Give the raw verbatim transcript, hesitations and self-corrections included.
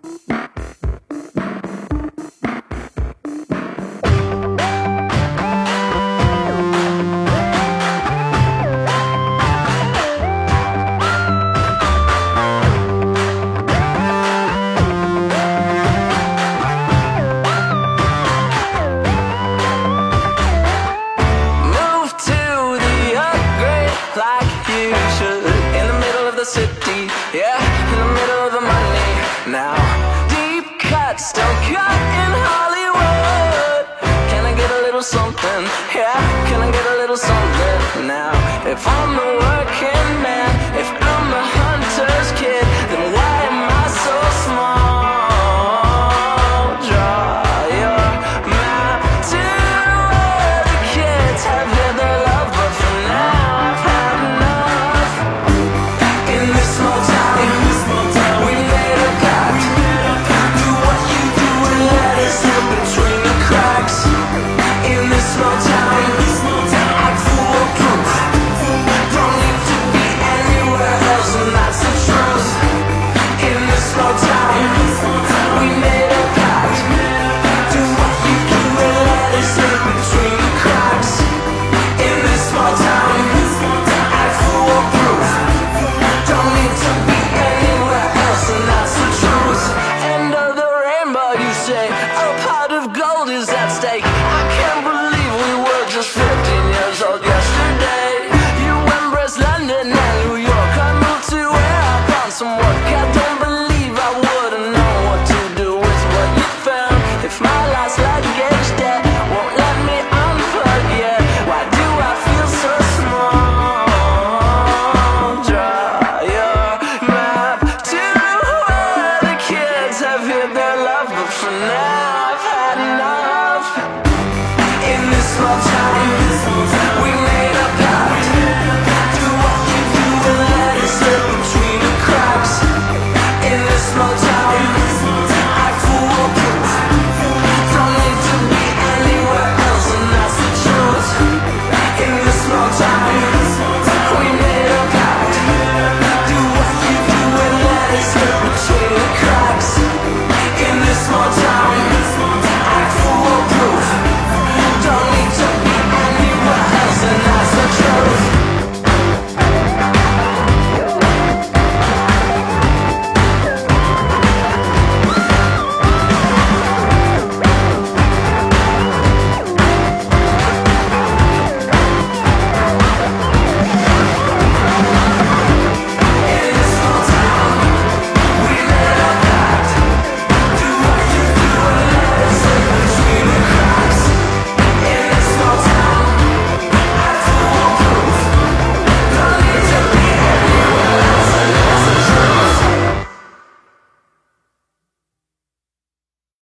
City, yeah, in the middle of the money now. Deep cuts don't cut in Hollywood. Can I get a little something? Yeah, can I get a little something now? If I'm the working man, if I'm the hunter's kid, then why am I so small? Draw your map to where the kids have lived their love, but for now I've had enough. In this small town, in this small town, we made a pact. We made a pact. Do what you do and let it slip between the cracks. In this small town, in this small town, act foolproof. Don't need to be anywhere else, and that's the truth. In this small town, in this small town, we made a pact. Do what you do and let it slip between the cracks. In this small town, in this small town, act foolproof. Don't need to be anywhere else, and that's the truth. End of the rainbow, you say, a pot of gold is at stake. I can't believe we were just fifteen years old yesterday. You embraced London and New York. I moved to where I found some work. I don't believe I would've known what to do with what you found. If my last luggage debt won't let me unplug yet, why do I feel so small? Draw your map to where the kids have hid their love, but for now